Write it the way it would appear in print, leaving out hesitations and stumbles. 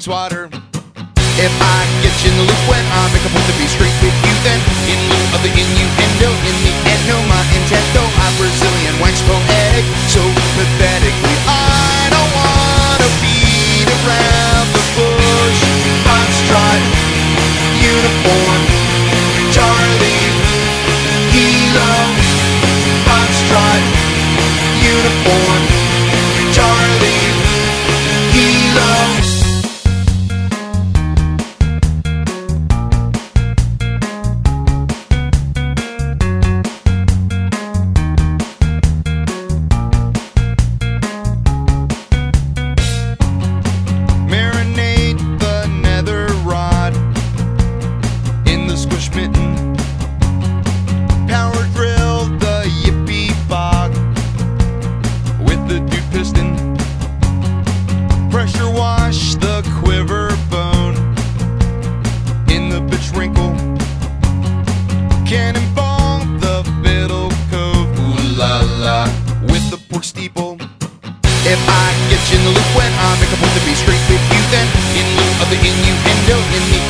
swatter. If I get you in the loop when I make a point to be straight with you, then in lieu of the innuendo, in the end, no, my intent, though I'm Brazilian wax poetic, so pathetically, I don't wanna beat around the bush. Foxtrot, uniform, Charlie, Kilo. Foxtrot, uniform, Charlie, Kilo. Marinate the nether rod in the squish mitten. Power drill the yippee bog with the dude piston. Pressure wash the quiver bone in the bitch wrinkle. Cannonball the fiddle cove, ooh la la, with the pork steeple. If I get you in the loop when I make a point to be straight with you, then in lieu of the innuendo, in the